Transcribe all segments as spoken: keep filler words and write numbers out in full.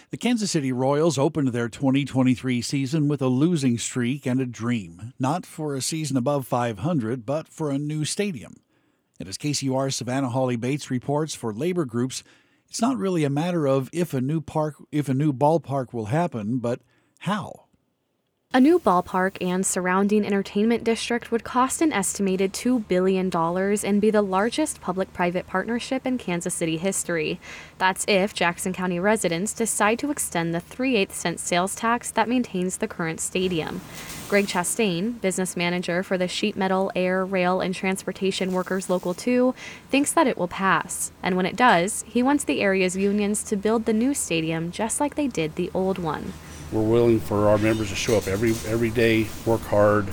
The Kansas City Royals opened their twenty twenty-three season with a losing streak and a dream, not for a season above five hundred, but for a new stadium. And as K C U R's Savannah Holly Bates reports, for labor groups, it's not really a matter of if a new park, if a new ballpark will happen, but how. A new ballpark and surrounding entertainment district would cost an estimated two billion dollars and be the largest public-private partnership in Kansas City history. That's if Jackson County residents decide to extend the three eighths cent sales tax that maintains the current stadium. Greg Chastain, business manager for the Sheet Metal, Air, Rail, and Transportation Workers Local two, thinks that it will pass. And when it does, he wants the area's unions to build the new stadium just like they did the old one. We're willing for our members to show up every every day, work hard,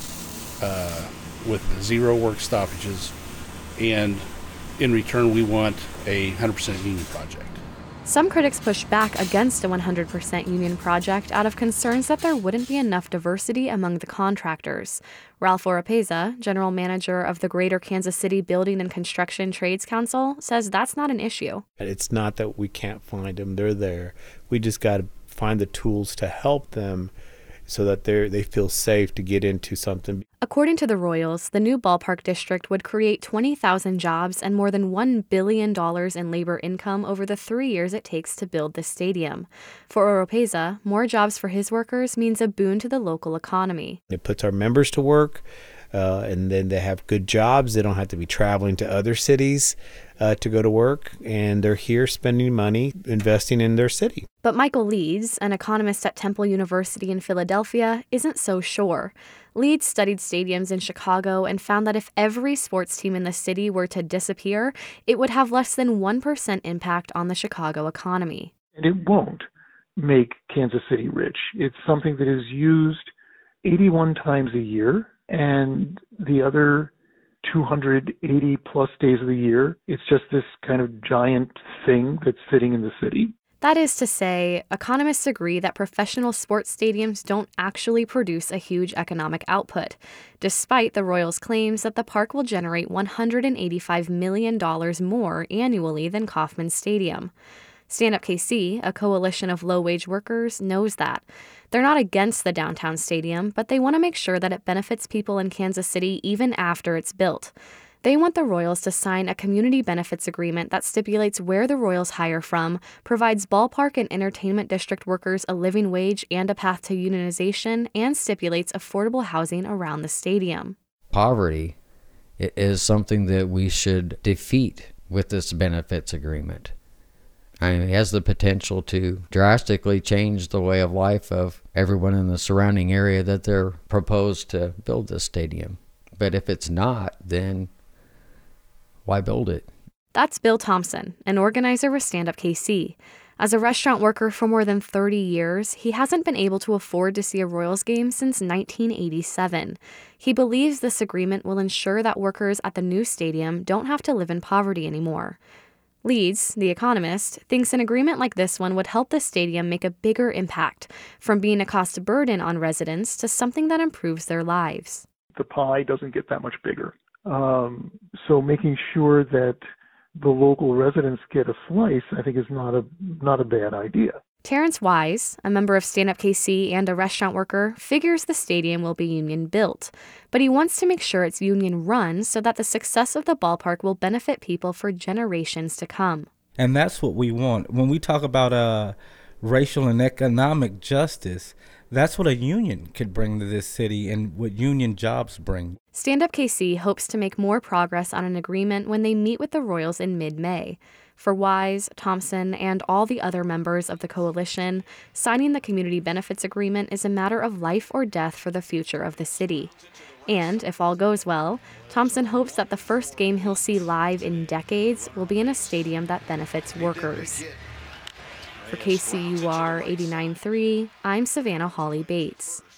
uh, with zero work stoppages, and in return we want a one hundred percent union project. Some critics push back against a one hundred percent union project out of concerns that there wouldn't be enough diversity among the contractors. Ralph Oropeza, general manager of the Greater Kansas City Building and Construction Trades Council, says that's not an issue. It's not that we can't find them. They're there. We just got to find the tools to help them so that they they feel safe to get into something. According to the Royals, the new ballpark district would create twenty thousand jobs and more than one billion dollars in labor income over the three years it takes to build the stadium. For Oropeza, more jobs for his workers means a boon to the local economy. It puts our members to work, uh, and then they have good jobs. They don't have to be traveling to other cities uh, to go to work, and they're here spending money, investing in their city. But Michael Leeds, an economist at Temple University in Philadelphia, isn't so sure. Leeds studied stadiums in Chicago and found that if every sports team in the city were to disappear, it would have less than one percent impact on the Chicago economy. And it won't make Kansas City rich. It's something that is used eighty-one times a year, and the other two hundred eighty plus days of the year, it's just this kind of giant thing that's sitting in the city. That is to say, economists agree that professional sports stadiums don't actually produce a huge economic output, despite the Royals' claims that the park will generate one hundred eighty-five million dollars more annually than Kauffman Stadium. Stand Up K C, a coalition of low-wage workers, knows that. They're not against the downtown stadium, but they want to make sure that it benefits people in Kansas City even after it's built. They want the Royals to sign a community benefits agreement that stipulates where the Royals hire from, provides ballpark and entertainment district workers a living wage and a path to unionization, and stipulates affordable housing around the stadium. Poverty is something that we should defeat with this benefits agreement. I mean, it has the potential to drastically change the way of life of everyone in the surrounding area that they're proposed to build this stadium. But if it's not, then why build it? That's Bill Thompson, an organizer with Stand Up K C. As a restaurant worker for more than thirty years, he hasn't been able to afford to see a Royals game since nineteen eighty-seven. He believes this agreement will ensure that workers at the new stadium don't have to live in poverty anymore. Leeds, the economist, thinks an agreement like this one would help the stadium make a bigger impact, from being a cost burden on residents to something that improves their lives. The pie doesn't get that much bigger. Um, so making sure that the local residents get a slice, I think, is not a not a bad idea. Terrence Wise, a member of Stand Up K C and a restaurant worker, figures the stadium will be union built, but he wants to make sure it's union run so that the success of the ballpark will benefit people for generations to come. And that's what we want. When we talk about uh, racial and economic justice, that's what a union could bring to this city and what union jobs bring. Stand Up K C hopes to make more progress on an agreement when they meet with the Royals in mid-May. For Wise, Thompson, and all the other members of the coalition, signing the community benefits agreement is a matter of life or death for the future of the city. And if all goes well, Thompson hopes that the first game he'll see live in decades will be in a stadium that benefits workers. For K C U R eighty-nine point three, I'm Savannah Holly Bates.